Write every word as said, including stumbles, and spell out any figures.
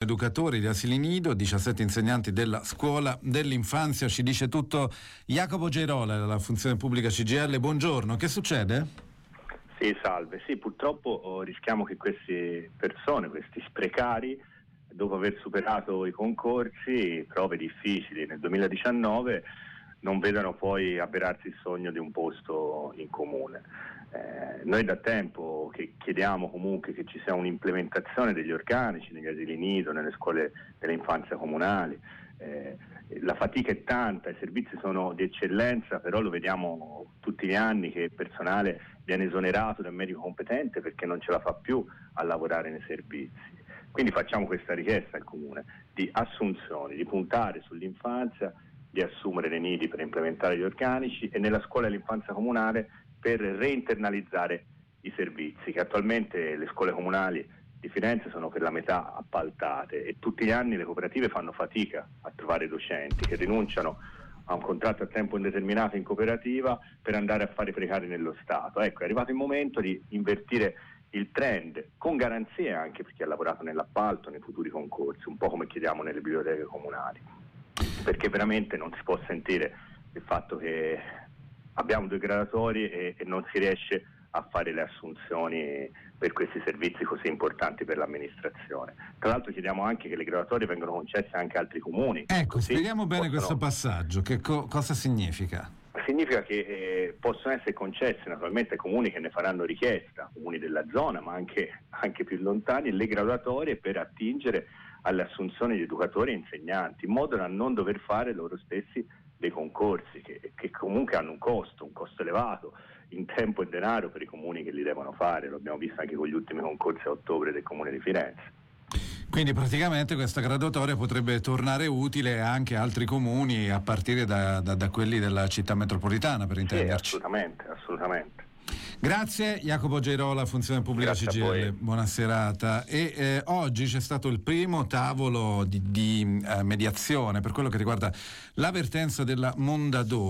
educatori di asili nido, diciassette insegnanti della scuola dell'infanzia. Ci dice tutto Jacopo Geirola della Funzione Pubblica C G I L. Buongiorno, che succede? Sì, salve. Sì, purtroppo oh, rischiamo che queste persone, questi precari, dopo aver superato i concorsi, prove difficili nel duemiladiciannove, non vedano poi avverarsi il sogno di un posto in comune. Eh, noi da tempo che chiediamo comunque che ci sia un'implementazione degli organici negli asili nido, nelle scuole dell'infanzia comunali. Eh, la fatica è tanta, i servizi sono di eccellenza, però lo vediamo tutti gli anni che il personale viene esonerato dal medico competente perché non ce la fa più a lavorare nei servizi. Quindi facciamo questa richiesta al Comune di assunzioni, di puntare sull'infanzia, di assumere nei nidi per implementare gli organici e nella scuola dell'infanzia comunale per reinternalizzare i servizi, che attualmente le scuole comunali di Firenze sono per la metà appaltate e tutti gli anni le cooperative fanno fatica a trovare docenti che rinunciano a un contratto a tempo indeterminato in cooperativa per andare a fare i precari nello Stato. Ecco, è arrivato il momento di invertire il trend, con garanzie anche per chi ha lavorato nell'appalto, nei futuri concorsi, un po' come chiediamo nelle biblioteche comunali, perché veramente non si può sentire il fatto che abbiamo due gradatori e, e non si riesce a fare le assunzioni per questi servizi così importanti per l'amministrazione. Tra l'altro chiediamo anche che le graduatorie vengano concesse anche a altri comuni. Ecco, spieghiamo bene possono... questo passaggio, che co- cosa significa? Significa che eh, possono essere concesse naturalmente ai comuni che ne faranno richiesta, comuni della zona ma anche, anche più lontani, le graduatorie per attingere alle assunzioni di educatori e insegnanti, in modo da non dover fare loro stessi dei concorsi che, che comunque hanno un costo, un costo elevato in tempo e denaro per i comuni che li devono fare. Lo abbiamo visto anche con gli ultimi concorsi a ottobre del Comune di Firenze. Quindi praticamente questa graduatoria potrebbe tornare utile anche a altri comuni a partire da, da, da quelli della città metropolitana, per intenderci. Sì, assolutamente, assolutamente. Grazie Jacopo Geirola, Funzione Pubblica C G I L, buona serata. E eh, oggi c'è stato il primo tavolo di, di eh, mediazione per quello che riguarda la vertenza della Mondadori.